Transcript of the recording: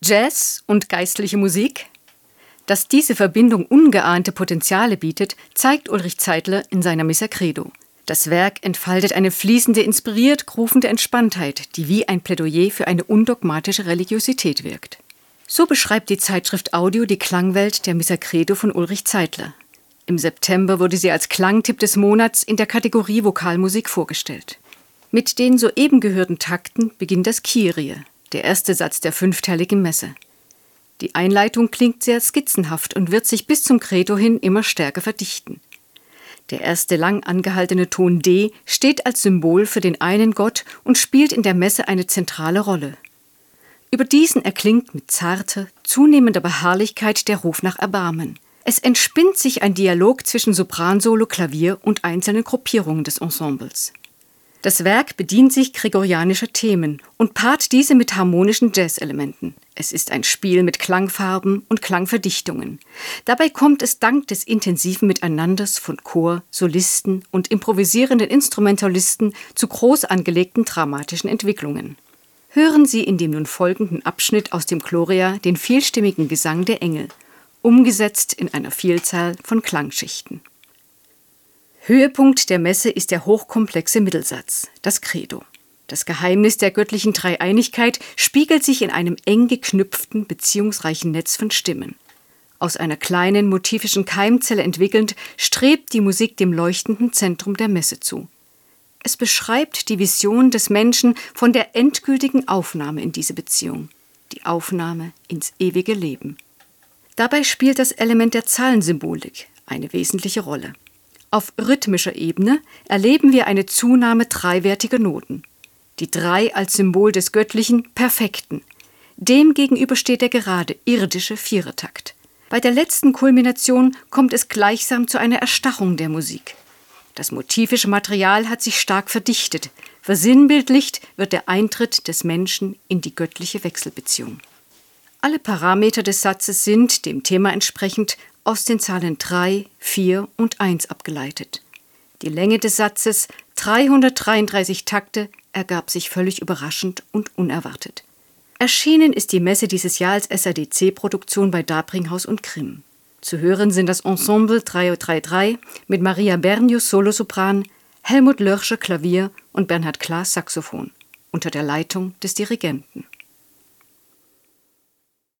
Jazz und geistliche Musik? Dass diese Verbindung ungeahnte Potenziale bietet, zeigt Ulrich Zeidler in seiner Missa Credo. Das Werk entfaltet eine fließende, inspiriert rufende Entspanntheit, die wie ein Plädoyer für eine undogmatische Religiosität wirkt. So beschreibt die Zeitschrift Audio die Klangwelt der Missa Credo von Ulrich Zeidler. Im September wurde sie als Klangtipp des Monats in der Kategorie Vokalmusik vorgestellt. Mit den soeben gehörten Takten beginnt das Kyrie, der erste Satz der 5-teiligen Messe. Die Einleitung klingt sehr skizzenhaft und wird sich bis zum Credo hin immer stärker verdichten. Der erste lang angehaltene Ton D steht als Symbol für den einen Gott und spielt in der Messe eine zentrale Rolle. Über diesen erklingt mit zarter, zunehmender Beharrlichkeit der Ruf nach Erbarmen. Es entspinnt sich ein Dialog zwischen Sopransolo, Klavier und einzelnen Gruppierungen des Ensembles. Das Werk bedient sich gregorianischer Themen und paart diese mit harmonischen Jazz-Elementen. Es ist ein Spiel mit Klangfarben und Klangverdichtungen. Dabei kommt es dank des intensiven Miteinanders von Chor, Solisten und improvisierenden Instrumentalisten zu groß angelegten dramatischen Entwicklungen. Hören Sie in dem nun folgenden Abschnitt aus dem Gloria den vielstimmigen Gesang der Engel, umgesetzt in einer Vielzahl von Klangschichten. Höhepunkt der Messe ist der hochkomplexe Mittelsatz, das Credo. Das Geheimnis der göttlichen Dreieinigkeit spiegelt sich in einem eng geknüpften, beziehungsreichen Netz von Stimmen. Aus einer kleinen motivischen Keimzelle entwickelnd, strebt die Musik dem leuchtenden Zentrum der Messe zu. Es beschreibt die Vision des Menschen von der endgültigen Aufnahme in diese Beziehung, die Aufnahme ins ewige Leben. Dabei spielt das Element der Zahlensymbolik eine wesentliche Rolle. Auf rhythmischer Ebene erleben wir eine Zunahme dreiwertiger Noten. Die 3 als Symbol des göttlichen Perfekten. Demgegenüber steht der gerade irdische Vierertakt. Bei der letzten Kulmination kommt es gleichsam zu einer Erstarrung der Musik. Das motivische Material hat sich stark verdichtet. Versinnbildlicht wird der Eintritt des Menschen in die göttliche Wechselbeziehung. Alle Parameter des Satzes sind, dem Thema entsprechend, aus den Zahlen 3, 4 und 1 abgeleitet. Die Länge des Satzes, 333 Takte, ergab sich völlig überraschend und unerwartet. Erschienen ist die Messe dieses Jahr als SADC-Produktion bei Darbringhaus und Grimm. Zu hören sind das Ensemble 333 mit Maria Bernius Solosopran, Helmut Lörscher Klavier und Bernhard Klaas Saxophon unter der Leitung des Dirigenten.